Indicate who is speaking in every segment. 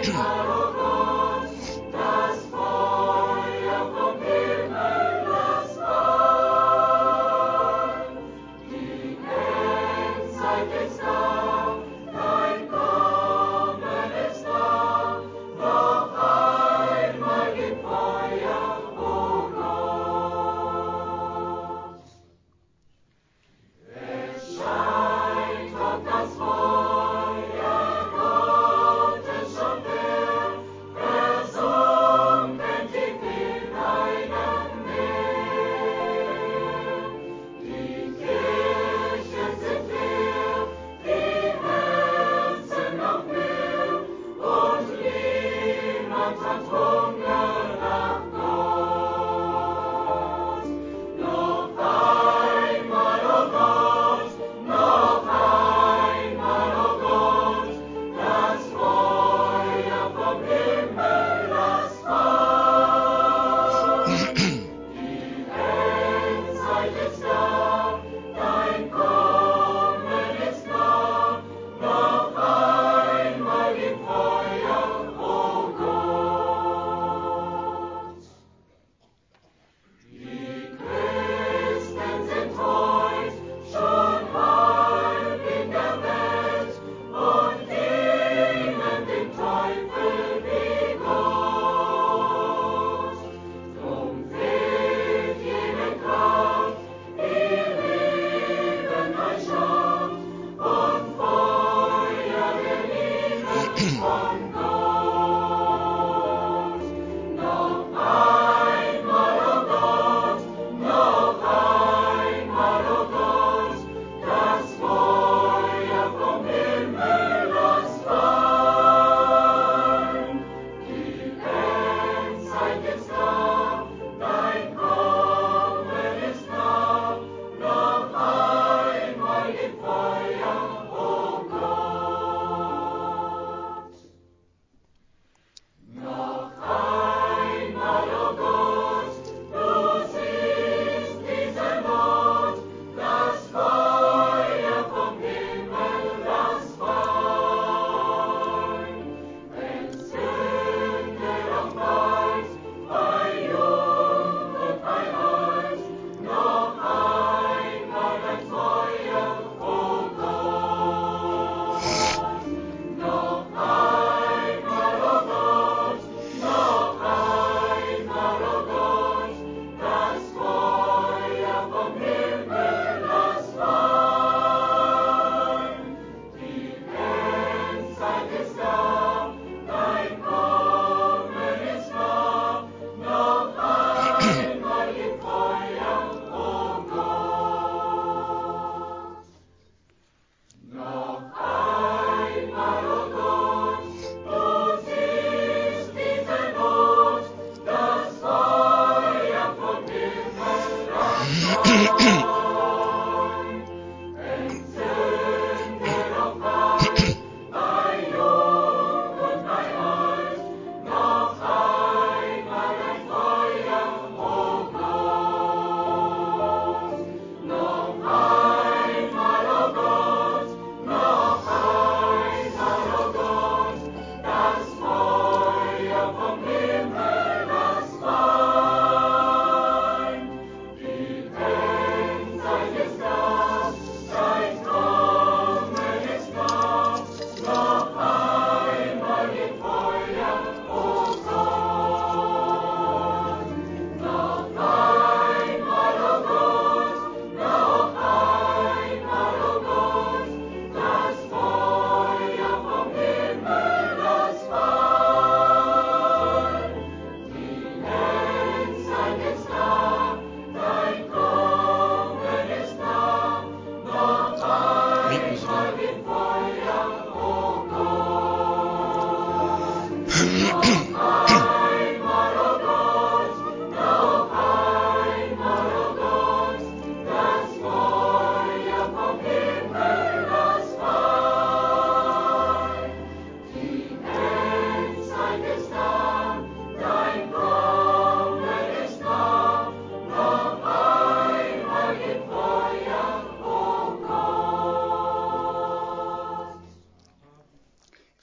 Speaker 1: Erscheint Gott das Feuer Gottes schon will.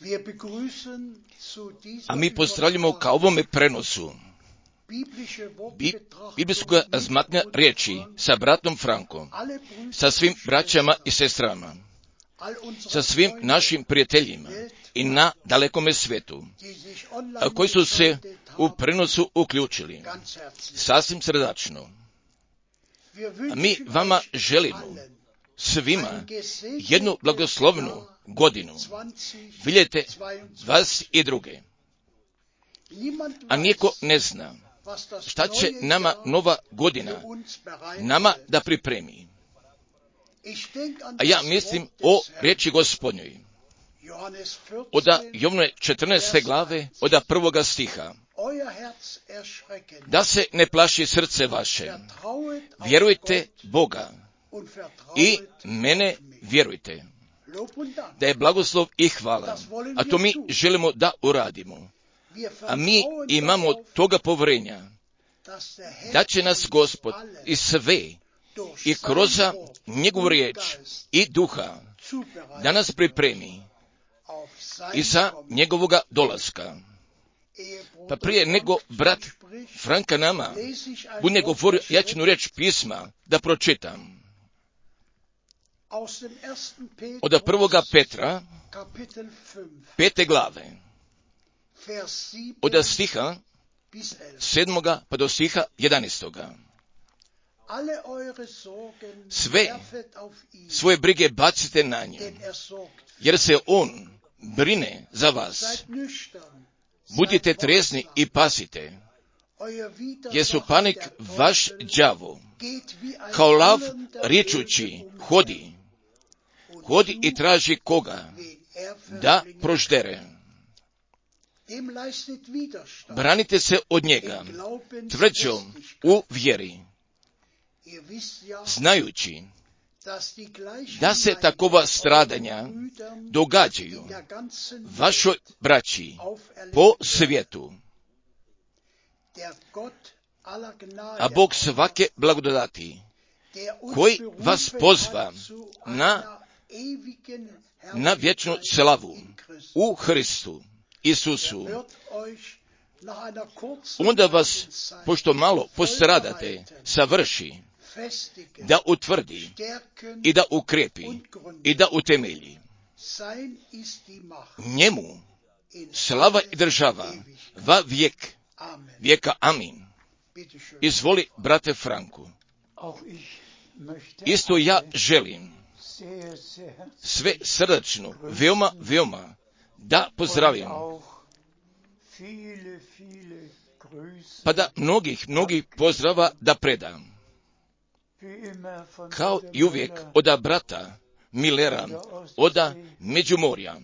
Speaker 1: A mi pozdravljamo ka ovome prenosu biblijskog razmatranja riječi sa bratom Frankom, sa svim braćama i sestrama, sa svim našim prijateljima i na dalekome svijetu, koji su se u prenosu uključili. Sasvim srdačno. A mi vama želimo svima jednu blagoslovnu godinu 2022. A niko ne zna šta će nama nova godina nama da pripremi. A ja mislim o riječi Gospodnjoj. Od Jovnove 14. glave, od 1. stiha. Da se ne plaši srce vaše. Vjerujte Boga i mene vjerujte. Da je blagoslov i hvala. A to mi želimo da uradimo. A mi imamo toga povjerenja da će nas Gospod i sve i kroz njegovu riječ i duha da nas pripremi i za njegovoga dolaska. Pa prije nego brat Franka nama bude govorio, ja ću jednu riječ pisma da pročitam. Od 1. Petra 5. glave od stiha 7. pa do stiha 11. Sve svoje brige bacite na nje, jer se on brine za vas. Budite trezni i pasite, jer su panik vaš đavo, kao lav ričući, hodi i traži koga da proždere. Branite se od njega tvrđom u vjeri, znajući da se takova stradanja događaju vašoj braći po svijetu. A Bog svake blagodati, koji vas pozva na vječnu slavu u Hristu Isusu, onda vas, pošto malo postradate, savrši, da utvrdi i da ukrepi i da utemelji. Njemu slava i država va vijeka. Amin. Izvoli, brate Franku. Isto ja želim sve srdačno, veoma da pozdravim, pa da mnogih pozdrava da predam. Kao i uvijek od brata Millera, od Međumorja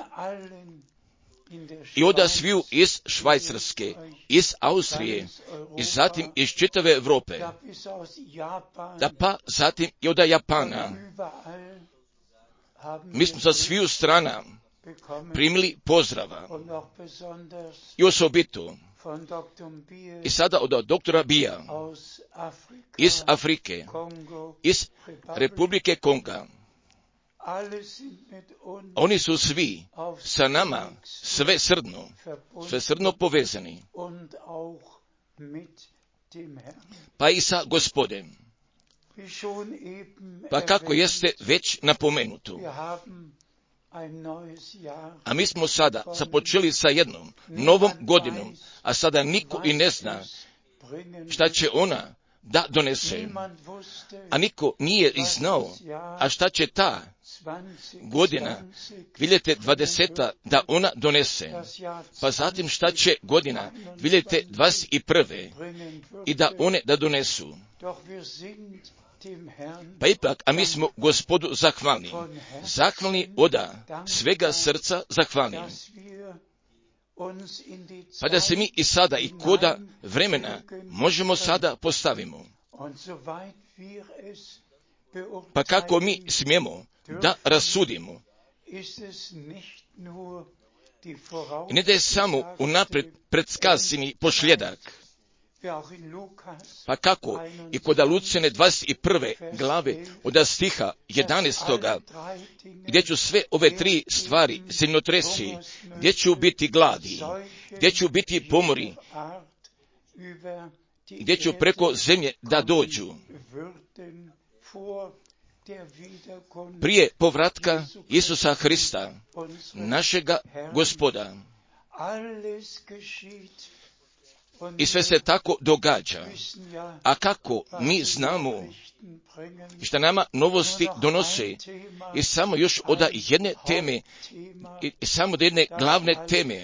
Speaker 1: i od sviju iz Švajcarske, iz Austrije i zatim iz čitave Europe, da pa zatim i od Japana. Mi smo sa sviju strana primili pozdrava i osobito i sada od doktora Bija iz Afrike, iz Republike Konga. Oni su svi sa nama sve srdno povezani, pa i sa Gospodem. Pa kako jeste već napomenuto, a mi smo sada započeli sa jednom novom godinom, a sada niko i ne zna šta će ona da donese. A niko nije i znao, a šta će ta godina 2020. da ona donese. Pa zatim šta će godina 2021. i da one da donesu. Pa ipak, a mi smo Gospodu zahvalni. Zahvalni od svega srca zahvalni. Pa da se mi i sada i koda vremena možemo sada postavimo. Pa kako mi smijemo da rasudimo. I ne da je samo unaprijed predskazani pošljedak, Pa kako i kod Lucine 21. glave od stiha 11. gdje ću sve ove tri stvari, zemljotresi, gdje ću biti gladi, gdje ću biti pomori, gdje ću preko zemlje da dođu. Prije povratka Isusa Hrista, našega Gospoda. I sve se tako događa. A kako mi znamo i šta nama novosti donose i samo još od jedne teme i samo od jedne glavne teme,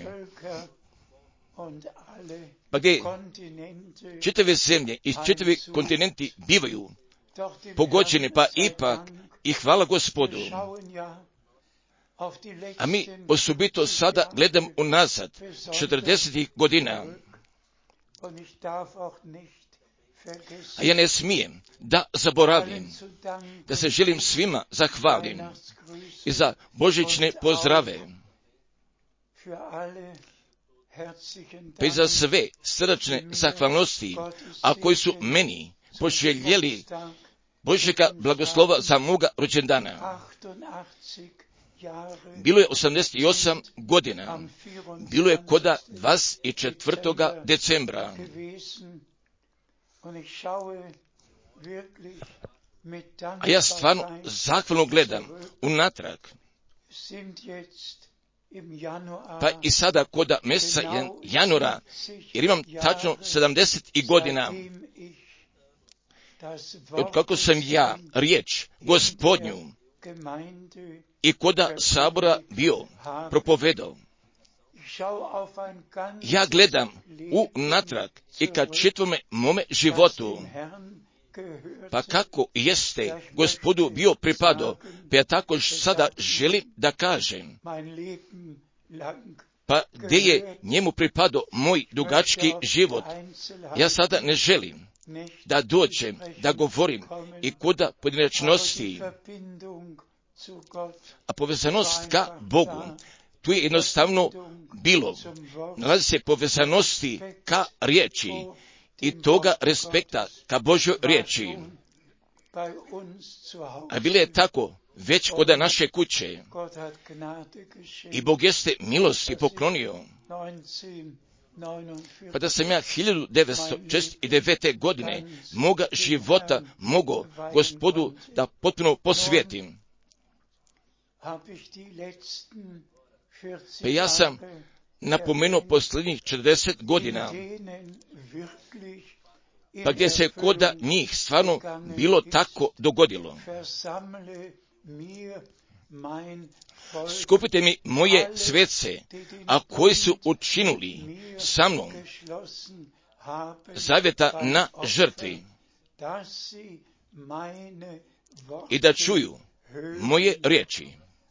Speaker 1: pa gdje čitave zemlje i čitavi kontinenti bivaju pogođeni, pa ipak i hvala Gospodu. A mi osobito sada gledam unazad 40 godina. A ja ne smijem da zaboravim, da se želim svima zahvalim i za božićne pozdrave, pa i za sve srdačne zahvalnosti, a koji su meni poželjeli Božjega blagoslova za moga rođendana. Bilo je 88 godina. Bilo je koda 24. decembra. A ja stvarno zahvalno gledam unatrag. Pa i sada koda mjeseca januara, jer imam tačno 70 godina, od kako sam ja riječ Gospodnju i koda sabora bio propovedao. Ja gledam unatrag i kad čitavome mome životu, pa kako jeste Gospodu bio pripadao, pa ja tako sada želim da kažem, pa gdje je njemu pripadao moj dugački život, ja sada ne želim da dođem, da govorim i koda pojedinačnosti, a povezanost ka Bogu, tu je jednostavno bilo, nalazi se povezanosti ka riječi i toga respekta ka Božoj riječi. A bilo je tako već kod naše kuće i Bog jeste milosti poklonio. Pa da sam ja 1969. godine moga života mogao Gospodu da potpuno posvetim. Pa ja sam napomenuo posljednjih 40 godina, pa gdje se koda njih stvarno bilo tako dogodilo. Skupite mi moje svece, a koji su učinuli sa mnom zavjeta na žrtvi i da čuju moje riječi.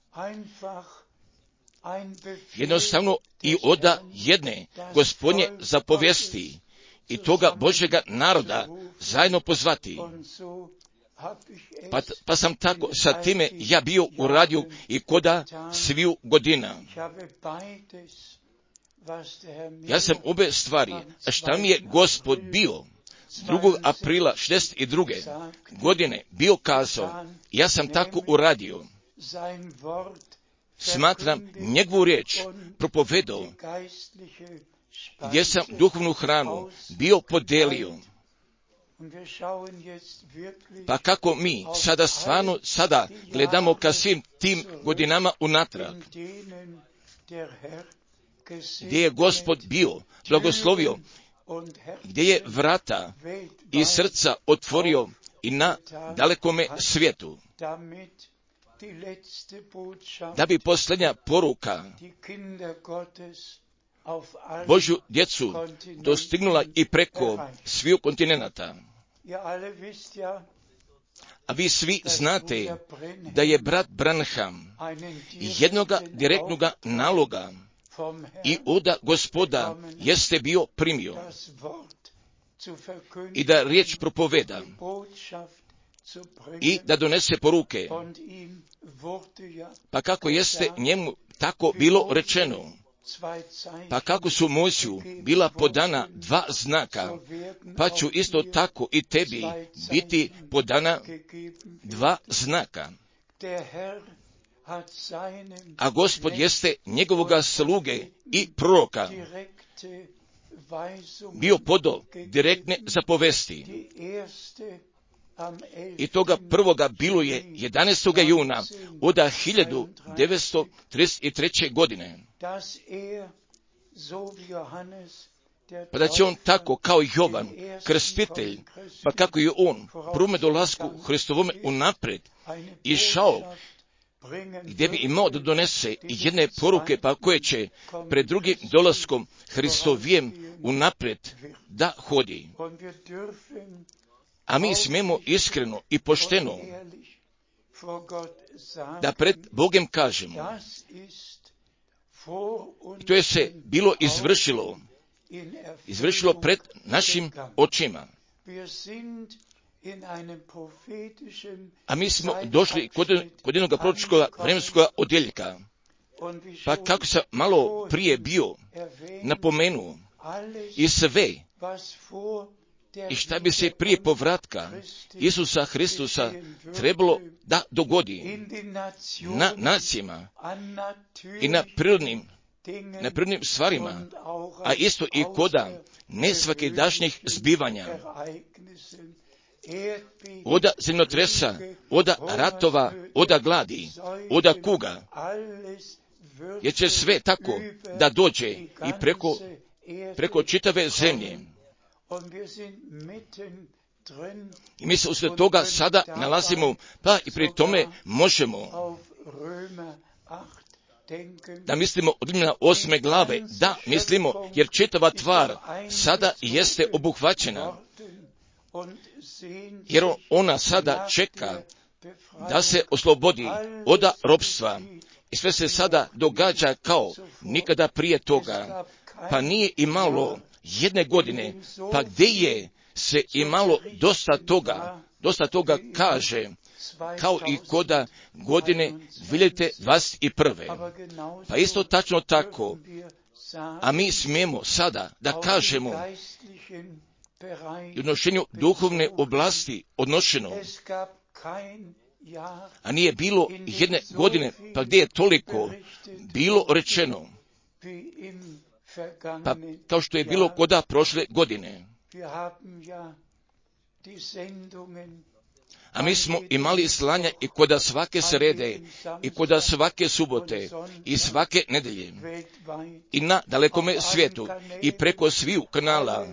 Speaker 1: Jednostavno i oda jedne Gospodnje zapovijesti i toga Božjega naroda zajedno pozvati. Pa sam tako sa time ja bio u radiju i koda sviju godina. Ja sam obe stvari, šta mi je Gospod bio 2. aprila 62. godine bio kazao, ja sam tako uradio. Smatram njegovu riječ propovedao, gdje sam duhovnu hranu bio podelio. Pa kako mi sada stvarno gledamo ka svim tim godinama unatrag, gdje je Gospod bio blagoslovio, gdje je vrata i srca otvorio i na dalekome svijetu, da bi posljednja poruka Božju djecu dostignula i preko sviju kontinenata. A vi svi znate da je brat Branham jednoga direktnoga naloga i oda Gospoda jeste bio primio i da riječ propoveda i da donese poruke. Pa kako jeste njemu tako bilo rečeno, Pa kako su Mojsiju bila podana 2 znaka, pa ću isto tako i tebi biti podana 2 znaka. A Gospod jeste njegovoga sluge i proroka bio podao direktne zapovesti. I toga prvoga bilo je 11. juna od 1933. godine. Pa da će on tako kao Jovan, krstitelj, pa kako je on prvome dolasku Hristovome unaprijed išao, gdje bi imao da donese jedne poruke, pa koje će pred drugim dolaskom Hristovijem unaprijed da hodi. A mi smijemo iskreno i pošteno da pred Bogom kažemo, to je se bilo izvršilo pred našim očima. A mi smo došli kod jednog proročkog vremenskog odjeljka. Pa kako sam malo prije bio napomenuo i sve i šta bi se prije povratka Isusa Hristusa trebalo da dogodi na nacijama i na prirodnim stvarima, a isto i koda nesvakidašnjih zbivanja, oda zemljotresa, oda ratova, oda gladi, oda kuga, jer će sve tako da dođe i preko čitave zemlje. I mi se usred toga sada nalazimo, pa i pri tome možemo da mislimo od Rimljana 8. glave, da mislimo, jer čitava tvar sada jeste obuhvaćena, jer ona sada čeka da se oslobodi od ropstva. I sve se sada događa kao nikada prije toga. Pa nije imalo jedne godine, pa gdje je se imalo dosta toga kaže, kao i koda godine 2021. Pa isto tačno tako, a mi smijemo sada da kažemo i odnošenju duhovne oblasti odnošeno, a nije bilo jedne godine, pa gdje je toliko bilo rečeno, pa kao što je bilo koda prošle godine. A mi smo imali slanja i koda svake srede, i koda svake subote, i svake nedelje, i na dalekome svijetu, i preko sviju kanala,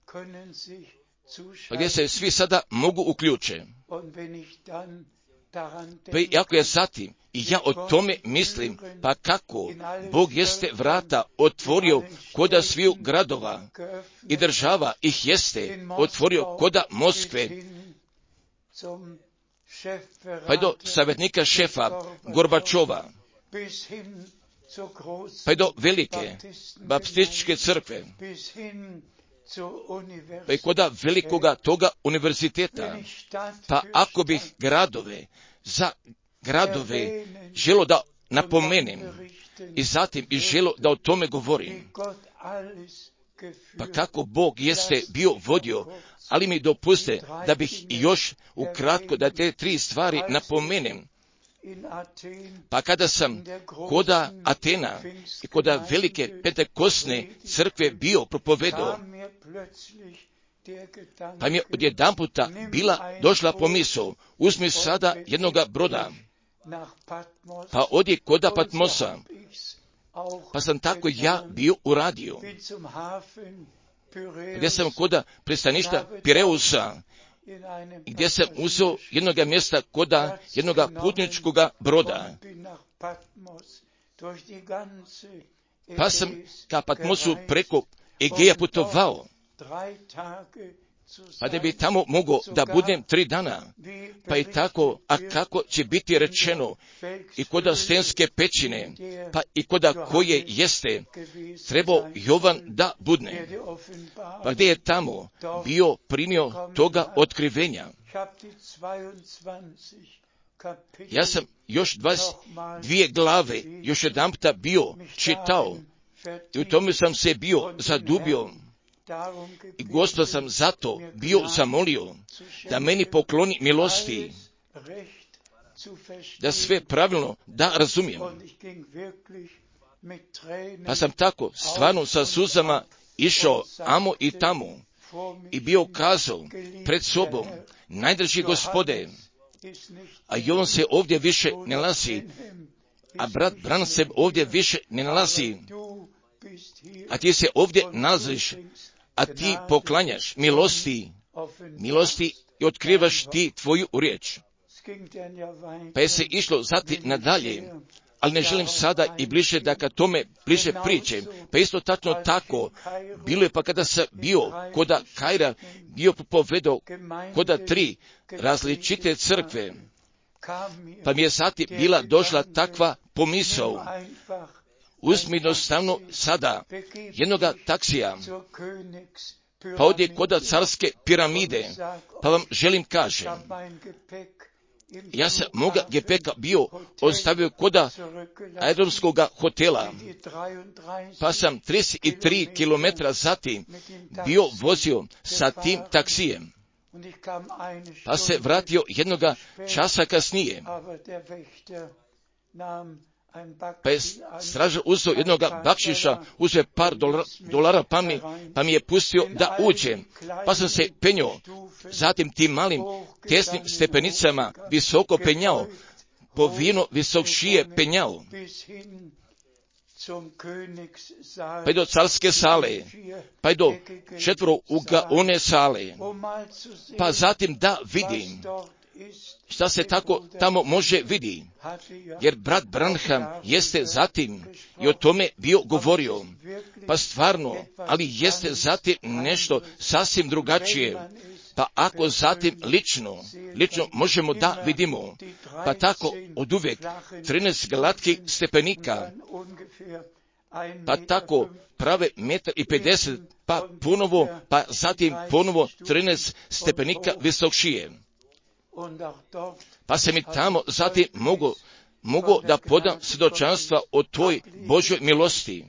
Speaker 1: pa gdje se svi sada mogu uključe. Pa i ako je zatim, i ja o tome mislim, pa kako Bog jeste vrata otvorio koda sviju gradova i država ih jeste otvorio koda Moskve, pa i do savjetnika šefa Gorbačova, pa i do velike baptističke crkve, pa i koda velikoga toga univerziteta. Pa ako bih za gradove želo da napomenem i zatim i želo da o tome govorim, pa kako Bog jeste bio vodio, ali mi dopuste da bih još ukratko da te 3 stvari napomenem. Pa kada sam koda Atena i koda velike pentekosne crkve bio propovedao, pa mi je odjedanputa bila došla pomisao, uzmi sada jednoga broda, pa odi koda Patmosa, pa sam tako ja bio uradio, gdje sam koda pristaništa Pireusa, gdje sam uzeo jednoga mjesta koda jednoga putničkoga broda, pa sam ka Patmosu preko Egeja putovao, pa da bi tamo mogao da budem 3 dana, pa i tako, a kako će biti rečeno i koda Stenske pećine, pa i koda koje jeste trebao Jovan da budne, pa gdje je tamo bio primio toga otkrivenja. Ja sam još 22 glave još jedanputa bio čitao I u tome sam se bio zadubio. I Gospod sam zato bio zamolio da meni pokloni milosti, da sve pravilno da razumijem. Pa sam tako stvarno sa suzama išao amo i tamo i bio kazao pred sobom, najdraži Gospode, a Jovan se ovdje više ne nalazi, a brat Branham se ovdje više ne nalazi, a ti se ovdje nalaziš, a ti poklanjaš milosti i otkrivaš ti tvoju riječ. Pa je se išlo zati nadalje, ali ne želim sada i bliže da ka tome bliže pričem. Pa isto tačno tako, bilo je pa kada sam bio koda Kaira, bio propovedao koda 3 različite crkve, pa mi je zati bila došla takva pomisao. Uzmi jednostavno sada jednoga taksija, pa ovdje koda carske piramide, pa vam želim kažem, ja sam moga gepeka bio ostavio koda aerodromskog hotela, pa sam 33 kilometra zatim bio vozio sa tim taksijem, pa se vratio jednoga časa kasnije. Pa je straža uzeo jednoga bakšiša, uzeo par dolara, pa mi je pustio da uđem. Pa sam se penjao, zatim tim malim tesnim stepenicama visoko penjao, po vino visok šije penjao, pa i do carske sale, pa i do 4 ugaone sale, pa zatim da vidim šta se tako tamo može vidi, jer brat Branham jeste zatim i o tome bio govorio, pa stvarno, ali jeste zatim nešto sasvim drugačije, pa ako zatim lično možemo da vidimo, pa tako od uvijek 13 glatkih stepenika, pa tako prave 1,50 m, pa ponovo, pa zatim ponovo 13 stepenika visok šije. Pa se mi tamo zatim mogu da podam svjedočanstva o toj Božoj milosti.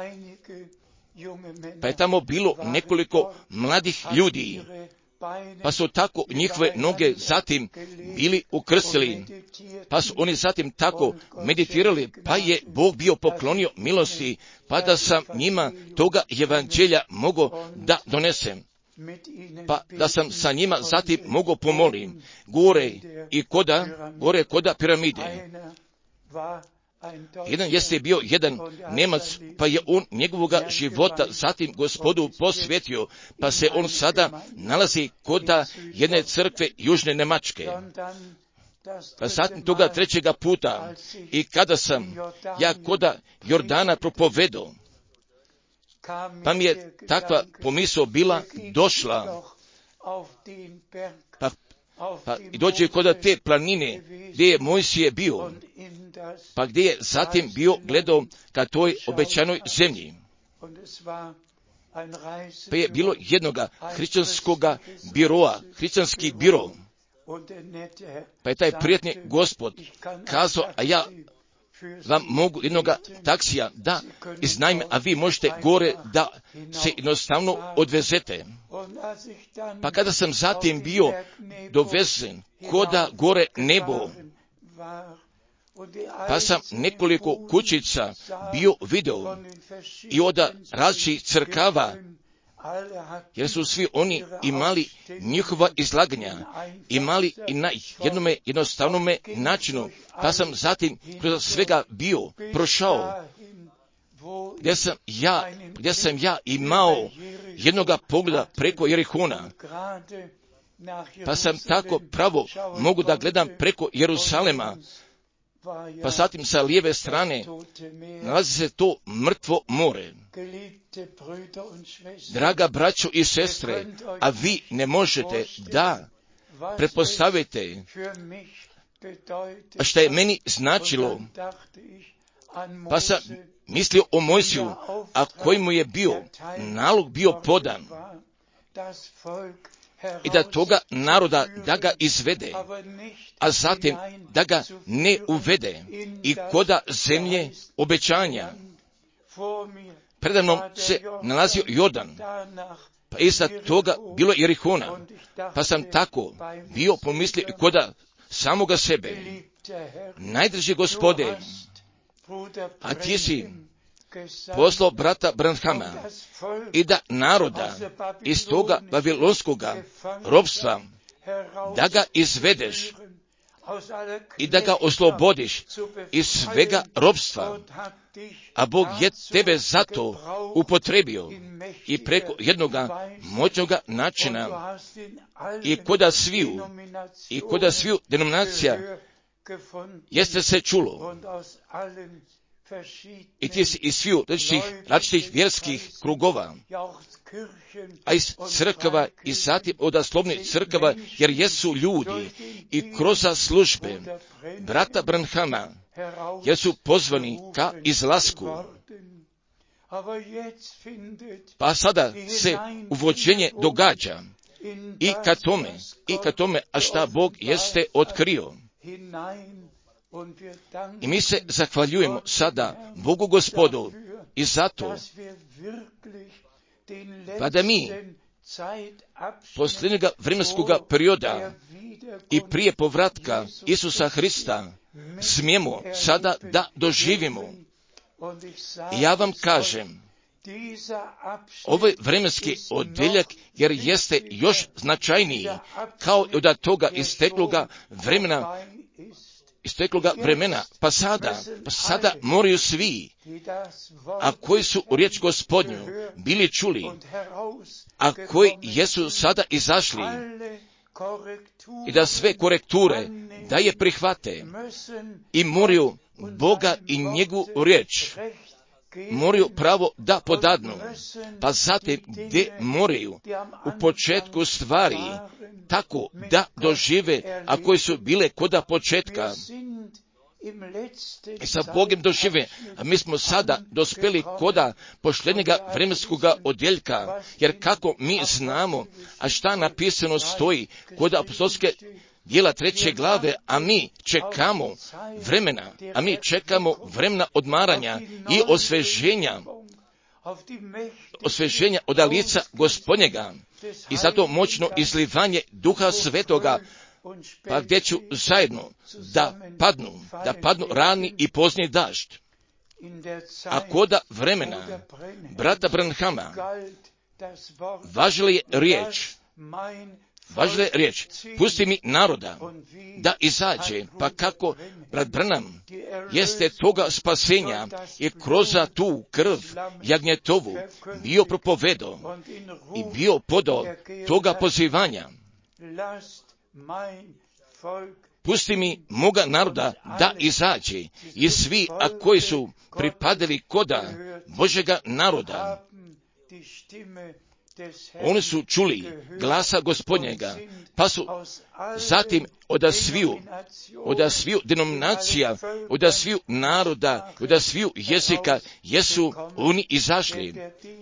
Speaker 1: Pa je tamo bilo nekoliko mladih ljudi, pa su tako njihove noge zatim bili ukrstili, pa su oni zatim tako meditirali, pa je Bog bio poklonio milosti, pa da sam njima toga evanđelja mogao da donesem. Pa da sam sa njima zatim mogao pomolim gore koda piramide. Jedan jeste bio jedan Nemac, pa je on njegovoga života zatim Gospodu posvetio, pa se on sada nalazi koda jedne crkve Južne Njemačke. Pa zatim toga 3. puta, i kada sam ja koda Jordana propovedao, pa mi je takva pomisao bila došla, pa i dođe koda te planine gdje je Mojsije bio, pa gdje je zatim bio gledao ka toj obećanoj zemlji. Pa je bilo jednoga hrišćanskoga biroa, hrišćanski biro, pa je taj prijatni Gospod kazao, a ja vam mogu jednoga taksija da iznajmim, a vi možete gore da se jednostavno odvezete. Pa kada sam zatim bio dovezen koda gore nebo, pa sam nekoliko kućica bio video i od različitih crkava, jer su svi oni imali njihova izlaganja, imali i na jednome jednostavnome načinu, pa sam zatim kroz svega bio prošao, gdje sam ja imao jednoga pogleda preko Jerihona, pa sam tako pravo mogu da gledam preko Jerusalema, pa zatim sa lijeve strane nalazi se to mrtvo more. Draga braćo i sestre, a vi ne možete da pretpostavite šta je meni značilo, pa sam mislio o Mojsiju, a koji mu je bio nalog bio podan, i da toga naroda da ga izvede, a zatim da ga ne uvede i koda zemlje obećanja. Predamnom se nalazio Jordan, pa iza toga bilo Jerihona, pa sam tako bio pomislio i kod samoga sebe. Najdrži Gospode, a ti si poslao brata Branhama i da naroda iz toga babilonskoga ropstva, da ga izvedeš i da ga oslobodiš iz svega ropstva, a Bog je tebe zato upotrebio i preko jednoga moćnoga načina i koda sviju denominacija jeste se čulo. I ti si iz sviju različitih vjerskih krugova, a iz crkava i zatim od slovnih crkava, jer jesu ljudi i kroz službe brata Branhama, jer su pozvani ka izlasku. Pa sada se uvođenje događa i ka tome, a šta Bog jeste otkrio. I mi se zahvaljujemo sada Bogu Gospodu i zato, pa da mi posljednjega vremenskog perioda i prije povratka Isusa Hrista smijemo sada da doživimo. I ja vam kažem, ovaj vremenski odjeljak, jer jeste još značajniji, kao i od toga istekloga vremena, pa sada moraju svi, a koji su u riječ Gospodnju bili čuli, a koji jesu sada izašli, i da sve korekture da je prihvate i moraju Boga i njegovu riječ, moraju pravo da podadnu, pa zatim gdje moraju u početku stvari tako da dožive, a koji su bile koda početka i sa Bogom dožive, a mi smo sada dospjeli koda posljednjega vremenskog odjeljka, jer kako mi znamo, a šta napisano stoji koda apostolske djela 3. glave, a mi čekamo vremena odmaranja i osveženja od lica Gospodnjega i zato moćno izlivanje Duha Svetoga, pa gdje ću zajedno da padnu rani i pozni dažd. A koda vremena brata Branhama važila je riječ, pusti mi naroda da izađe, pa kako brat Branham jeste toga spasenja i kroz tu krv jagnjetovu bio propovedo i bio podo toga pozivanja. Pusti mi moga naroda da izađe i svi, a koji su pripadali koda Božega naroda, oni su čuli glasa Gospodnjega, pa su zatim od sviju denominacija, od sviju naroda, od sviju jezika, jesu oni izašli.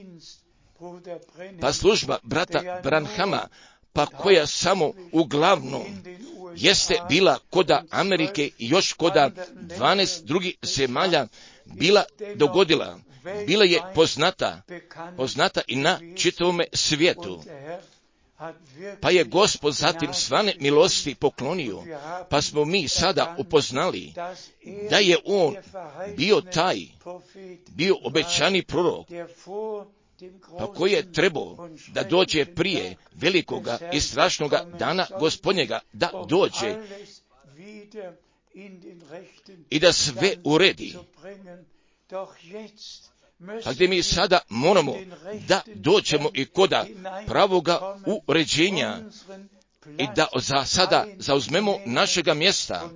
Speaker 1: Pa služba brata Branhama, pa koja samo uglavnom jeste bila koda Amerike i još koda 12 drugih zemalja bila dogodila, bila je poznata i na čitavome svijetu. Pa je Gospod zatim svane milosti poklonio, pa smo mi sada upoznali da je on bio obećani prorok, pa koji je trebao da dođe prije velikoga i strašnoga dana Gospodnjega, da dođe i da sve uredi. Pa gdje mi sada moramo da dođemo i koda pravoga uređenja i da za sada zauzmemo našega mjesta.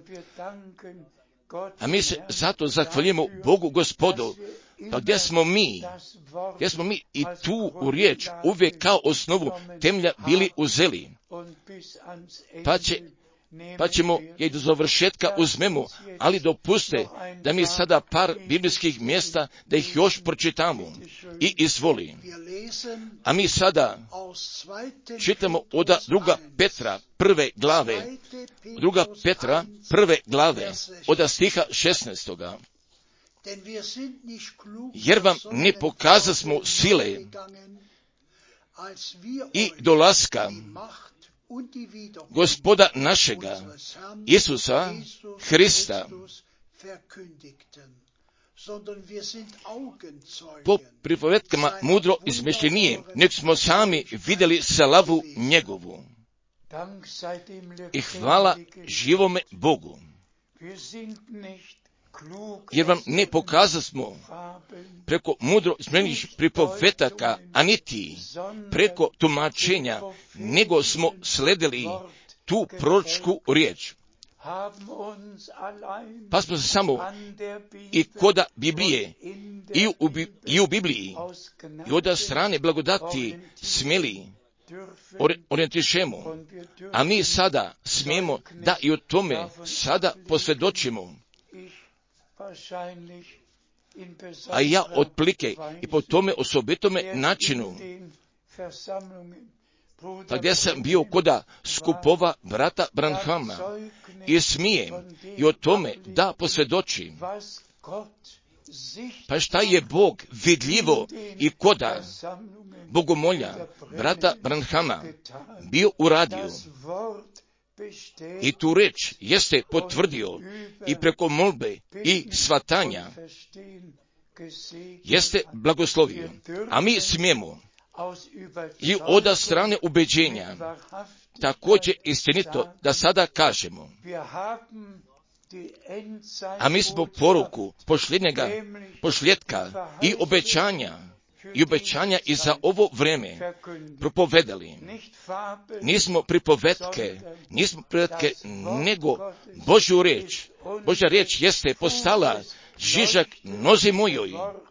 Speaker 1: A mi se zato zahvaljujemo Bogu Gospodu, pa gdje smo mi i tu u riječ uvijek kao osnovu temelja bili uzeli, pa ćemo je do završetka uzmemo, ali dopuste da mi sada par biblijskih mjesta da ih još pročitamo i izvoli. A mi sada čitamo od 2. Petra 1. glave, 2. Petra 1. glave od stiha 16. jer vam ne pokazasmo sile i dolaska Gospoda našega, Isusa Hrista, po pripovetkama mudro izmišljenije, nek smo sami vidjeli slavu njegovu. I hvala živome Bogu, jer vam ne pokazasmo preko mudro izmišljenih pripovetaka, a niti preko tumačenja, nego smo sledili tu proročku riječ. Pa smo se samo i koda Biblije i u Bibliji i od strane blagodati smjeli orijentišemo, a mi sada smijemo da i o tome sada posvjedočimo. A ja otplike i po tome osobitome načinu, pa gdje sam bio koda skupova brata Branhama i smijem i o tome da posvjedočim. Pa šta je Bog vidljivo i koda bogomolja brata Branhama bio uradio. I tu reč jeste potvrdio i preko molbe i svatanja jeste blagoslovio. A mi smijemo i od strane ubeđenja također istinito da sada kažemo. A mi smo poruku posljedka i obećanja i za ovo vreme propovedali. Nismo pripovetke, nego Božju riječ. Božja riječ jeste postala žižak nozi mojoj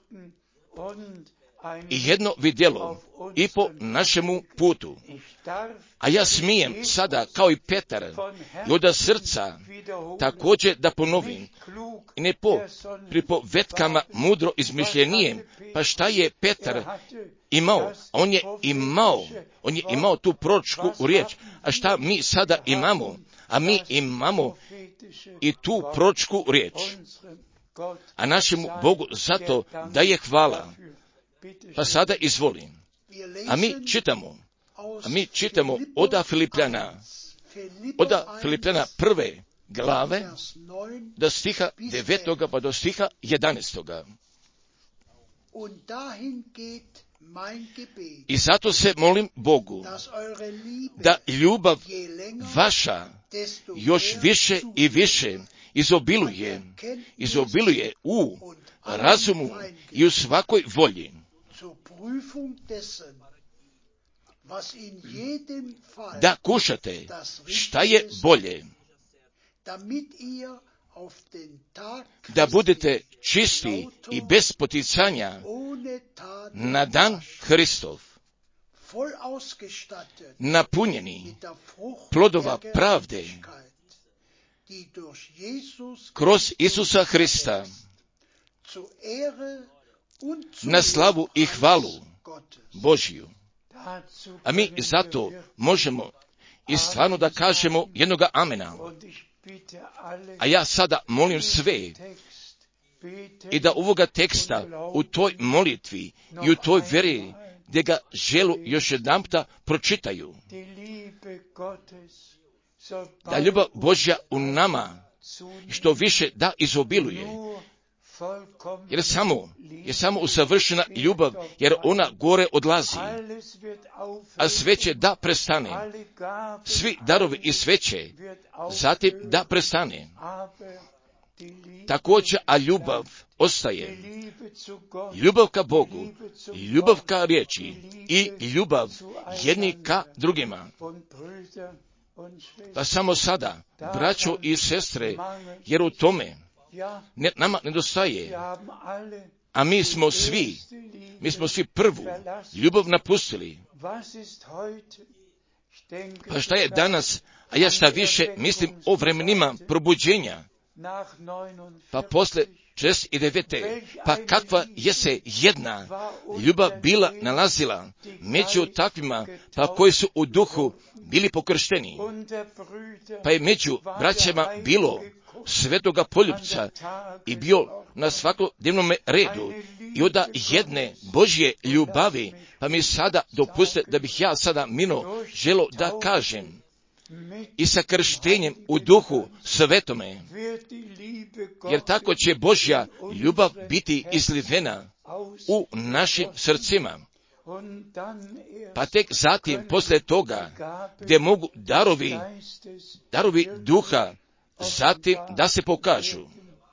Speaker 1: i jedno vidjelo i po našemu putu. A ja smijem sada, kao i Petar, i od srca također da ponovim, i ne po pripovetkama mudro izmišljenije, pa šta je Petar imao? On je imao tu proročku riječ. A šta mi sada imamo? A mi imamo i tu proročku riječ. A našemu Bogu zato da je hvala. Pa sada izvolim. A mi čitamo od Filipljana 1. glave do stiha 9. pa do stiha 11. I zato se molim Bogu da ljubav vaša još više i više izobiluje u razumu i u svakoj volji. Da kušate šta je bolje, da budete čisti i bez poticanja na dan Hristov, napunjeni plodova pravde kroz Isusa Hrista, na slavu i hvalu Božiju. A mi zato možemo i stvarno da kažemo jednoga amena. A ja sada molim sve i da ovoga teksta u toj molitvi i u toj veri gdje ga želu još jedanputa pročitaju. Da ljubav Božja u nama što više da izobiluje. Jer samo usavršena ljubav, jer ona gore odlazi, a sve će da prestane. Svi darovi i sve će zatim da prestane. Također, a ljubav ostaje. Ljubav ka Bogu, ljubav ka riječi i ljubav jedni ka drugima. Pa samo sada, braćo i sestre, jer u tome nama nedostaje, a mi smo svi prvu ljubav napustili. Pa šta je danas, a ja šta više mislim o vremenima probuđenja, pa posle 69. Pa kakva je se jedna ljubav bila nalazila među takvima, pa koji su u duhu bili pokršteni. Pa je među braćama bilo svetoga poljupca i bio na svakodnevnom redu i od jedne Božje ljubavi, pa mi sada dopuste da bih ja sada želo da kažem, i sa krštenjem u duhu svetome, jer tako će Božja ljubav biti izlivena u našim srcima. Pa tek zatim, posle toga, gdje mogu darovi duha, zatim da se pokažu.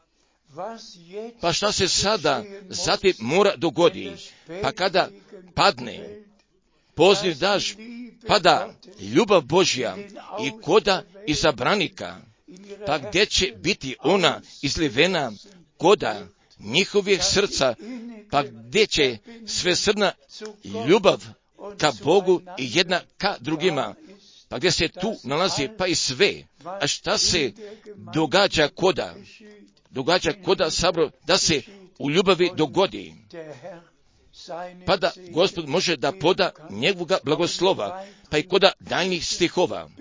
Speaker 1: Pa šta se sada zatim mora dogodi? Pa kada padne pozni daž, pada ljubav Božja i koda izabranika, pa gdje će biti ona izlivena koda njihovih srca, pa gdje će svesrdna ljubav ka Bogu i jedna ka drugima, pa gdje se tu nalazi pa i sve. A šta se događa koda? Događa koda sabro da se u ljubavi dogodi. Pa da Gospod može da poda njegovoga blagoslova, pa i koda daljnjih stihova,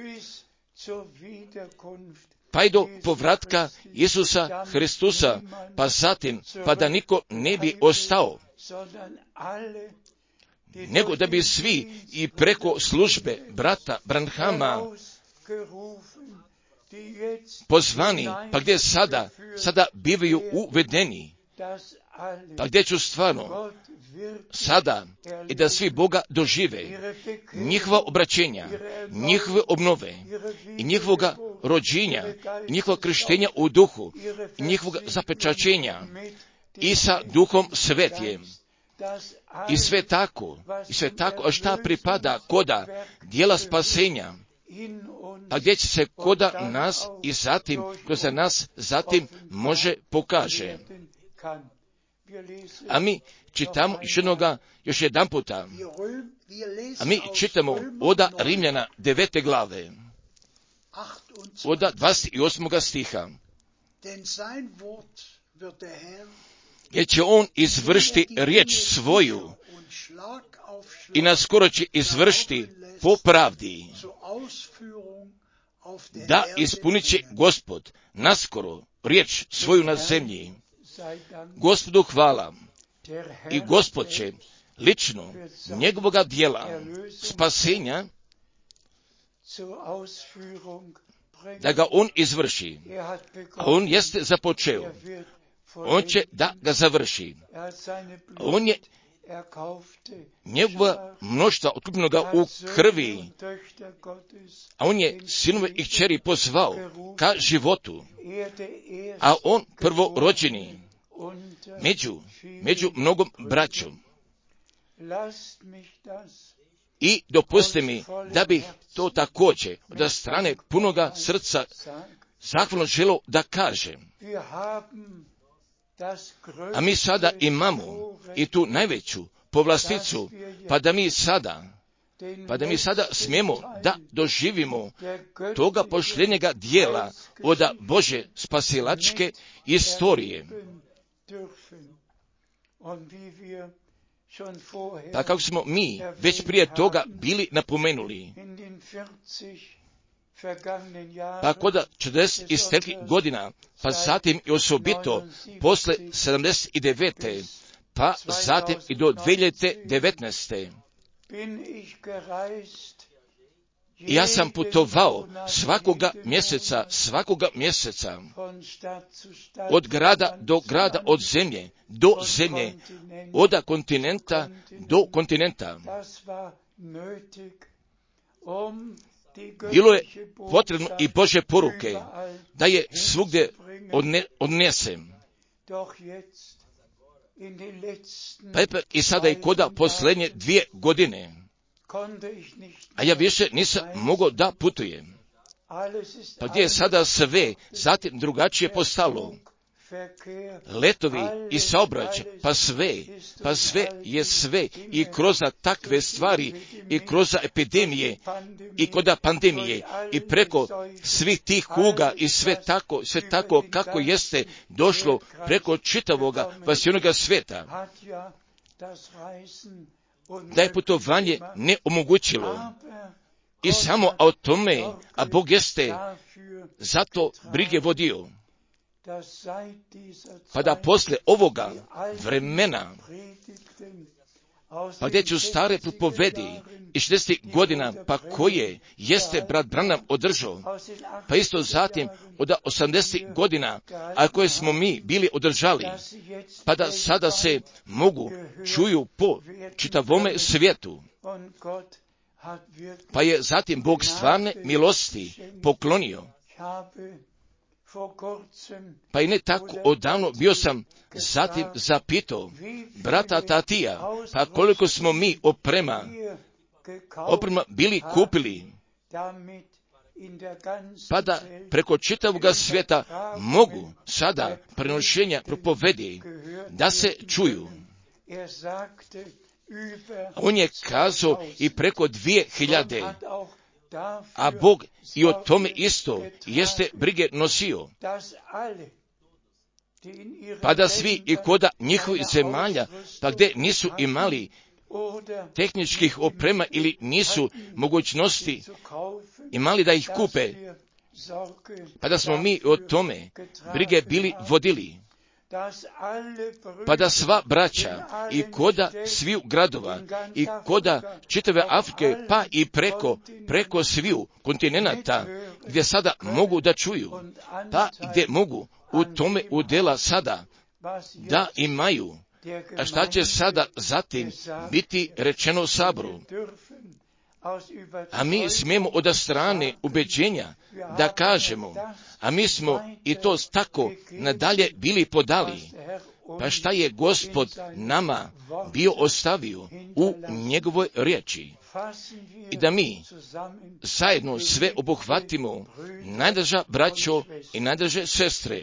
Speaker 1: pa i do povratka Isusa Hristusa, pa zatim, pa da niko ne bi ostao, nego da bi svi i preko službe brata Branhama pozvani, pa gdje sada bivaju uvedeni, pa gdje ću stvarno sada i da svi Boga dožive, njihova obraćenja, njihove obnove i njihovoga rođenja, i njihova krštenja u duhu, i njihovoga zapečaćenja i sa duhom svetjem. I sve tako, a šta pripada koda dijela spasenja, a gdje će se koda nas i zatim, kroz nas zatim može pokaže. A mi čitamo još jedan puta. A mi čitamo od Rimljana 9. glave, od 28. stiha. Jer će on izvršiti riječ svoju i naskoro će izvršiti po pravdi, da ispunit će Gospod naskoro riječ svoju na zemlji. Gospodu hvala, i Gospod će lično njegovoga dijela spasenja da ga on izvrši. A on jeste započeo, on će da ga završi. On je njegova mnoštva otkupljenoga u krvi, a on je sinove i kćeri pozvao ka životu, a on prvorođeni među mnogom braćom. I dopustite mi da bih to također od strane punoga srca zahvalno želio da kažem. A mi sada imamo i tu najveću povlasticu, pa da mi sada smijemo da doživimo toga pošljenjega dijela od Bože spasilačke istorije. Pa kako smo mi već prije toga bili napomenuli, pa kod 40 istekli godina, pa zatim i osobito posle 79. pa zatim i do 2019. Ja sam putovao svakoga mjeseca, od grada do grada, od zemlje do zemlje, od kontinenta do kontinenta. Bilo je potrebno i Bože poruke da je svugdje odnesem. Pa i sada i koda posljednje 2 godine, a ja više nisam mogao da putujem. Pa gdje je sada sve zatim drugačije postalo. Letovi i saobraćaj, pa sve je sve i kroz takve stvari i kroz epidemije i kod pandemije i preko svih tih kuga i sve tako kako jeste došlo preko čitavoga vasionoga sveta, da je putovanje ne omogućilo. i samo o tome, a Bog jeste zato brige vodio. Pa da posle ovoga vremena, pa gdje ću stare propovedi i 60 godina, pa koje jeste brat Branham održao, pa isto zatim od 80 godina, a koje smo mi bili održali, pa da sada se mogu čuju po čitavome svijetu. Pa je zatim Bog stvarne milosti poklonio. Pa i ne tako odavno bio sam zatim zapitao brata Tatija, pa koliko smo mi oprema bili kupili, pa da preko čitavog svijeta mogu sada prenošenja propovedi da se čuju. On je kazao i preko 2000, a Bog i o tome isto jeste brige nosio. Pa da svi i koda njihovih zemalja, pa gdje nisu imali tehničkih oprema ili nisu mogućnosti imali da ih kupe, pa da smo mi o tome brige bili vodili. Pa da sva braća i koda sviju gradova i koda čitave Afrike, pa i preko sviju kontinenata, gdje sada mogu da čuju, pa gdje mogu u tome udjela sada da imaju. A šta će sada zatim biti rečeno Saboru? A mi smijemo od strane ubeđenja da kažemo, a mi smo i to tako nadalje bili podali, pa šta je Gospod nama bio ostavio u njegovoj riječi. I da mi zajedno sve obuhvatimo, najdraža braćo i najdraže sestre.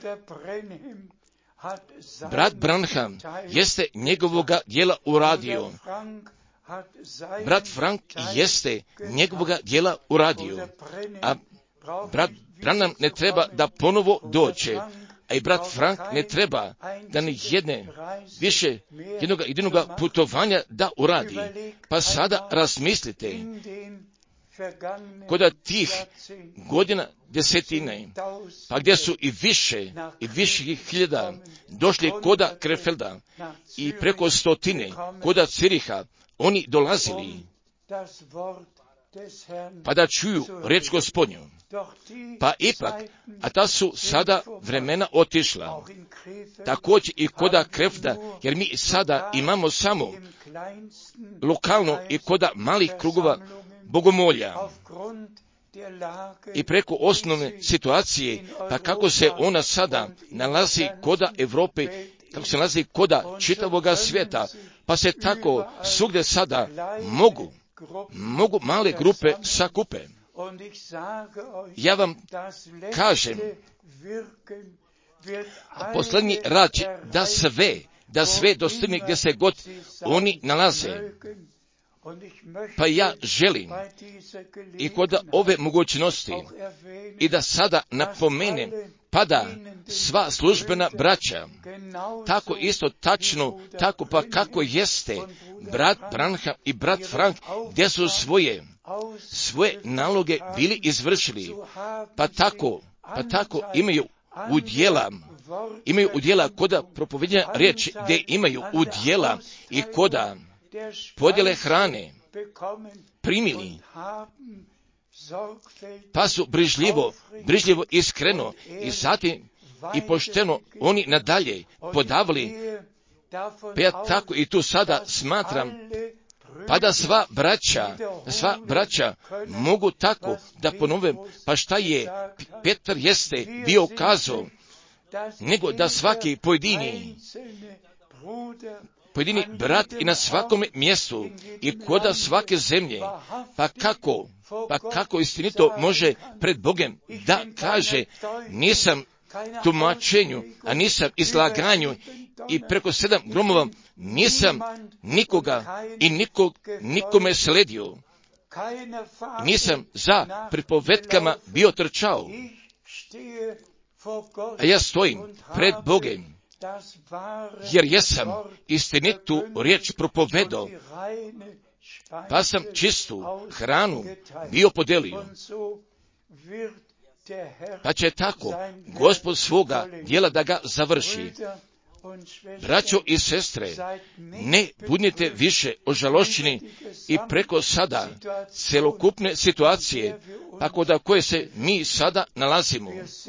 Speaker 1: Brat Branham jeste njegovoga djela uradio. Brat Frank jeste njegovoga djela uradio. A brat Branham ne treba da ponovo dođe, a i brat Frank ne treba da ni više jednoga putovanja da uradi. Pa sada razmislite, kod tih godina desetine, pa gdje su i više hiljada došli koda Krefelda i preko 100 koda Ciriha, oni dolazili, pa da čuju riječ Gospodnju. Pa ipak, a ta su sada vremena otišla, također i koda Krefelda, jer mi sada imamo samo lokalno i koda malih krugova bogomolja. I preko osnovne situacije, pa kako se ona sada nalazi koda Europe, kako se nalazi koda čitavoga svijeta, pa se tako svugdje sada mogu male grupe sakupe. Ja vam kažem, posljednji rad da sve dostigne gdje se god oni nalaze. Pa ja želim i kod ove mogućnosti i da sada napomenem, pa da sva službena braća, tako isto tačno, tako pa kako jeste brat Branham i brat Frank, gdje su svoje naloge bili izvršili, pa tako imaju udjela koda propovedanja riječi, gdje imaju udjela i koda podjele hrane primili, pa su brižljivo iskreno i zatim i pošteno oni nadalje podavali. Pa ja tako i tu sada smatram, pa da sva braća mogu tako da ponovim, pa šta je Petar jeste bio kazao, nego da svaki pojedini brat i na svakom mjestu i koda svake zemlje, pa kako istinito može pred Bogom da kaže, nisam tumačenju, a nisam izlaganju i preko 7 gromova nisam nikoga i nikome sledio. Nisam za pripovetkama bio trčao, a ja stojim pred Bogom, jer jesam istinitu riječ propovedao pa sam čistu hranu bio podelio. Pa će tako Gospod svoga djela da ga završi. Braćo i sestre, ne budite više ožalošćeni i preko sada celokupne situacije, tako da koje se mi sada nalazimo.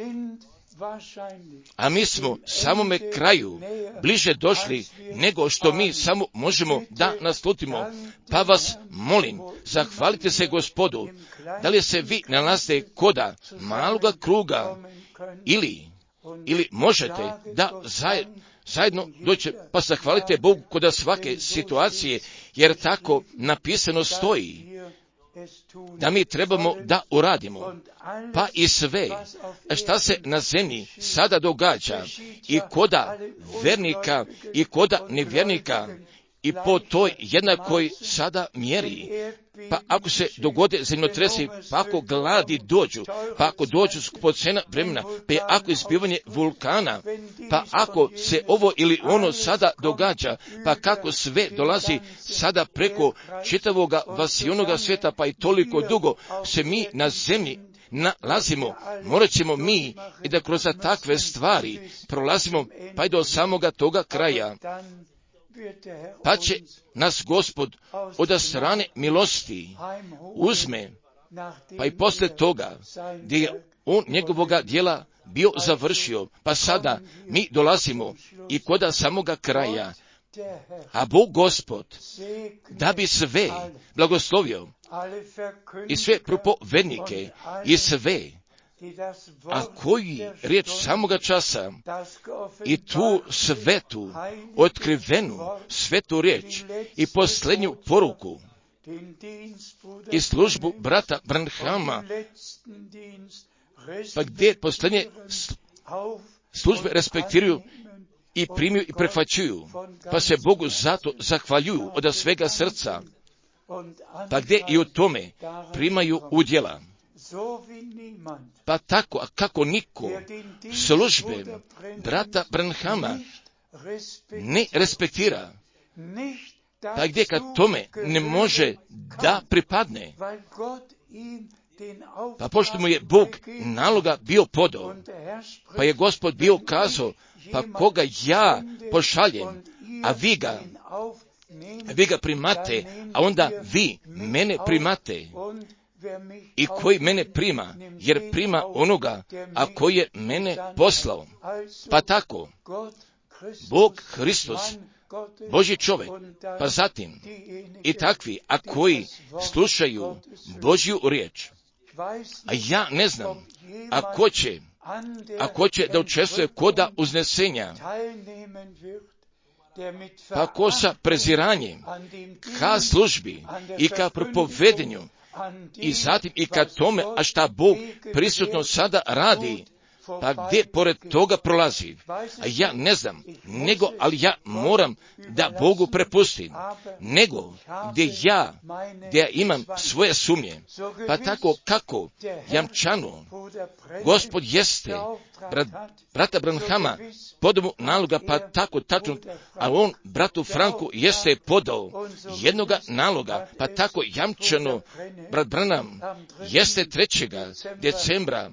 Speaker 1: A mi smo samome kraju bliže došli nego što mi samo možemo da naslutimo. Pa vas molim, zahvalite se Gospodu, da li se vi nalazite koda maloga kruga ili možete da zajedno doći, pa zahvalite Bogu koda svake situacije, jer tako napisano stoji da mi trebamo da uradimo. Pa i sve šta se na zemlji sada događa i koda vernika i koda nevjernika i po toj jednakoj sada mjeri. Pa ako se dogode zemljotresi, pa ako gladi dođu, pa ako dođu skupocena vremena, pa ako izbivanje vulkana, pa ako se ovo ili ono sada događa, pa kako sve dolazi sada preko čitavoga vasionoga svijeta, pa i toliko dugo se mi na zemlji nalazimo, morat ćemo mi i da kroz takve stvari prolazimo pa i do samoga toga kraja. Pa će nas Gospod od strane milosti uzme, pa i posle toga gdje je on njegovoga djela bio završio, pa sada mi dolazimo i koda samoga kraja. A Bog Gospod da bi sve blagoslovio i sve propovednike i sve, a koji riječ samoga časa i tu svetu, otkrivenu svetu riječ i posljednju poruku i službu brata Branhama, pa gdje posljednje službe respektiraju i primiju i prihvaćuju, pa se Bogu zato zahvaljuju od svega srca, pa gdje i u tome primaju udjela. Pa tako, a kako niko službe brata Branhama ne respektira, pa gdje kad tome ne može da pripadne, pa pošto mu je Bog naloga bio podao, pa je Gospod bio kazao, pa koga ja pošaljem, a vi ga primate, a onda vi mene primate. I koji mene prima, jer prima onoga, a koji je mene poslao. Pa tako, Bog Hristos, Božji čovjek, pa zatim i takvi, a koji slušaju Božju riječ. A ja ne znam, ako će da učestvuje koda uznesenja, pa ko sa preziranjem ka službi i ka propovedenju, i zatim i kad tome, a šta Bog prisutno sada radi, pa gdje pored toga prolazi, a ja ne znam, ali ja moram da Bogu prepustim, gdje ja imam svoje sumnje, pa tako kako jamčano Gospod jeste brata Branhama podao mu naloga, pa tako tačno, a on bratu Franku jeste podao jednoga naloga, pa tako jamčano brat Branham jeste 3. decembra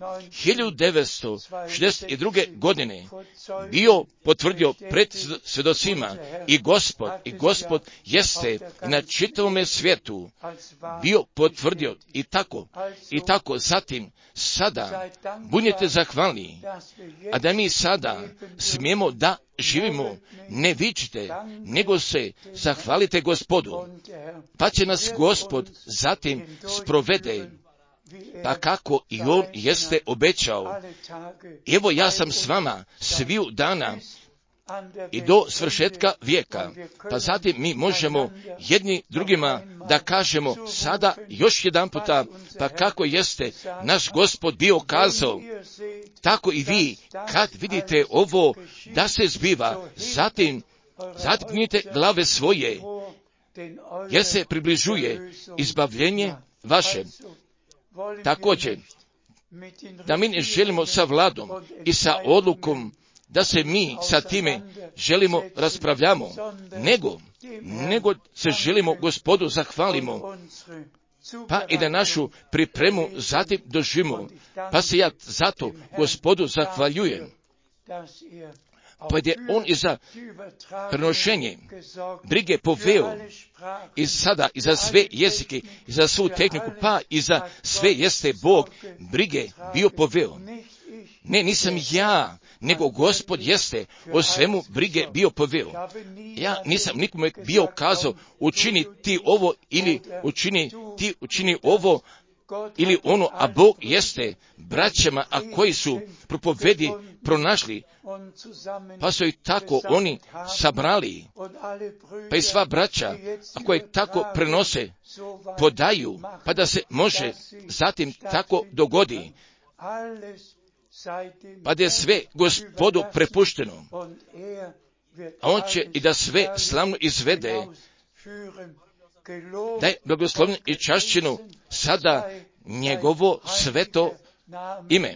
Speaker 1: 1962. godine bio potvrdio pred svjedocima i Gospod jeste na čitavome svijetu bio potvrdio i tako zatim sada budite zahvalni, a da mi sada smijemo da živimo, ne vičite, nego se zahvalite Gospodu, pa će nas Gospod zatim sprovede, pa kako i on jeste obećao. Evo ja sam s vama sviju dana i do svršetka vijeka, pa zatim mi možemo jedni drugima da kažemo sada još jedan puta, pa kako jeste naš Gospod bio kazao, tako i vi kad vidite ovo da se zbiva, zatim zatknite glave svoje, jer se približuje izbavljenje vaše. Također, da mi ne želimo sa vladom i sa odlukom da se mi sa time želimo raspravljamo, nego se želimo Gospodu zahvalimo, pa i da našu pripremu zatim doživimo, pa se ja zato Gospodu zahvaljujem. Pa je on i za prenošenje brige poveo i sada i za sve jezike, i za svu tehniku, pa i za sve jeste Bog brige bio poveo. Ne, nisam ja, nego Gospod jeste o svemu brige bio poveo. Ja nisam nikome bio kazao učini ti ovo ili učini ovo ili ono, a Bog jeste braćama, a koji su propovedi pronašli, pa su i tako oni sabrali, pa i sva braća, a koji tako prenose, podaju, pa da se može zatim tako dogodi, pa da je sve Gospodu prepušteno, a on će i da sve slavno izvede, da je blagoslovljen i čašćeno sada njegovo sveto ime.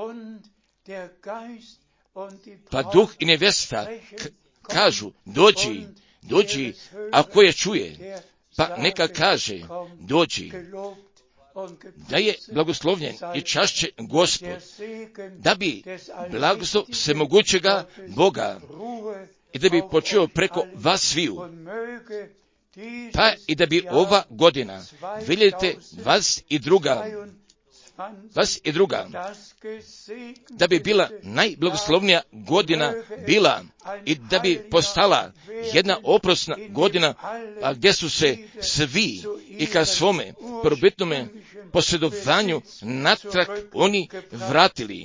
Speaker 1: Pa duh i nevesta kažu, dođi, a ko je čuje, pa neka kaže, dođi. Da je blagoslovljen i čašće Gospod, da bi blagoslov svemogućega Boga i da bi počeo preko vas sviju, pa i da bi ova godina 2022. Da bi bila najblagoslovnija godina bila i da bi postala jedna oprosna godina, a gdje su se svi i ka svome probitnome posjedovanju natrag oni vratili.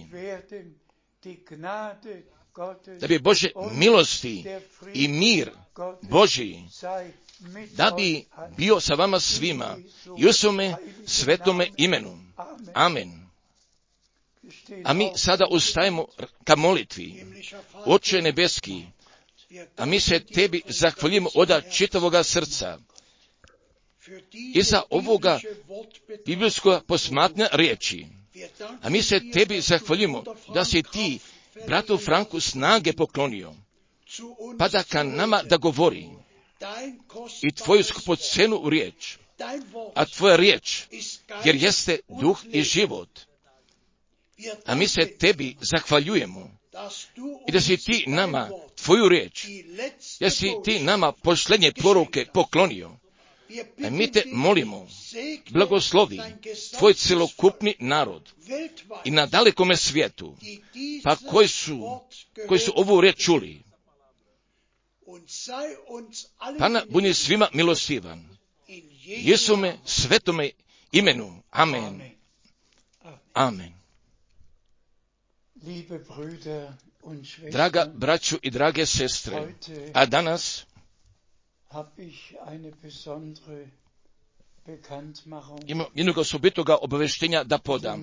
Speaker 1: Da bi Bože milosti i mir Božji da bi bio sa vama svima i u svome svetome imenu. Amen. A mi sada ustajemo ka molitvi. Oče nebeski, a mi se tebi zahvaljujemo od čitavoga srca i za ovoga biblijskog posmatranja riječi. A mi se tebi zahvaljujemo da si ti bratu Franku snage poklonio, pa da ka nama da govori i tvoju skupocenu riječ, a tvoja riječ, jer jeste duh i život. A mi se tebi zahvaljujemo i da si ti nama tvoju riječ, da si ti nama posljednje poruke poklonio. A mi te molimo, blagoslovi tvoj celokupni narod i na dalekome svijetu, pa koji su ovu riječ čuli. Pana budi svima milostivan. Jesome svetome imenu. Amen. Amen. Draga braću i drage sestre, a danas imam jednog osobitoga obaveštenja da podam,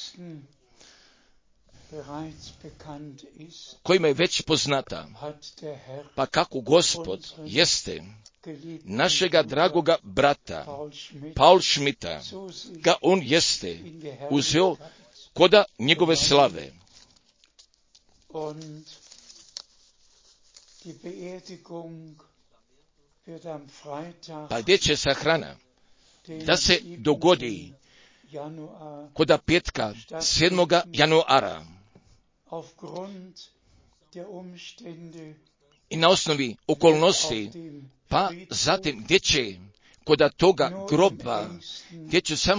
Speaker 1: kojima je već poznata, pa kako Gospod jeste našega dragoga brata Paul Schmidta, ga on jeste uzeo koda njegove slave. Pa gdje će sahrana da se dogodi koda petka 7. januara. I na osnovi okolnosti, pa zatim gdje će koda toga groba, gdje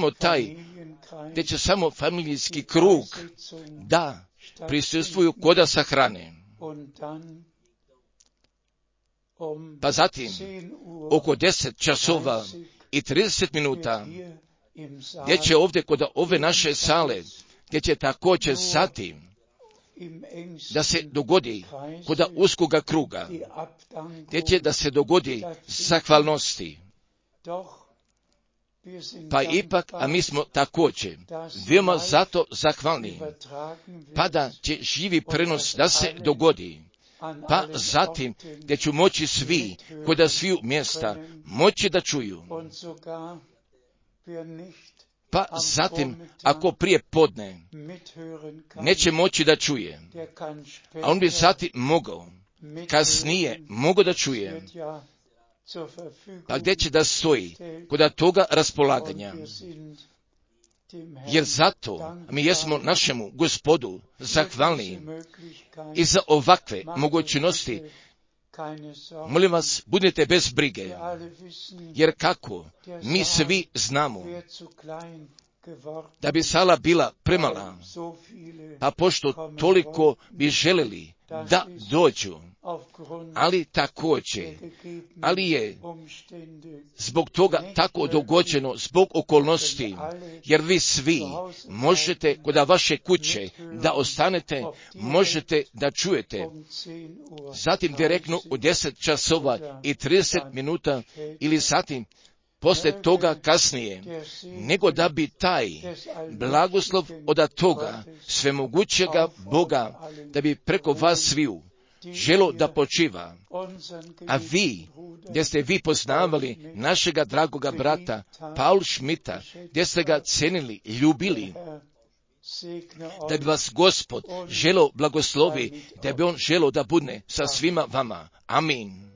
Speaker 1: će samo familijski krug da prisustvuju koda sahrane. Pa zatim oko 10 časova i 30 minuta, gdje će ovdje kod ove naše sale, gdje će također zatim da se dogodi kod uskoga kruga, gdje će da se dogodi zahvalnosti. Pa ipak, a mi smo također veoma zato zahvalni, pa da će živi prenos da se dogodi. Pa zatim gdje ću moći svi, kod sviju mjesta, moći da čuju. pa zatim, ako prije podne neće moći da čuje, a on bi zatim mogao, kasnije mogao da čuje, pa gdje će da stoji kod toga raspolaganja? Jer zato mi jesmo našemu Gospodu zahvalni i za ovakve mogućnosti. Molim vas, budite bez brige, jer kako mi svi znamo da bi sala bila premala, pa pošto toliko bi želeli da dođu, ali također, ali je zbog toga tako dogođeno, zbog okolnosti, jer vi svi možete kod vaše kuće da ostanete, možete da čujete, zatim direktno u 10:30 ili zatim poslije toga kasnije, nego da bi taj blagoslov od toga svemogućega Boga, da bi preko vas sviju želo da počiva. A vi, gdje ste vi poznavali našega dragoga brata Paul Schmidta, gdje ste ga cenili, ljubili, da bi vas Gospod želo blagoslovi, da bi on želo da bude sa svima vama. Amin.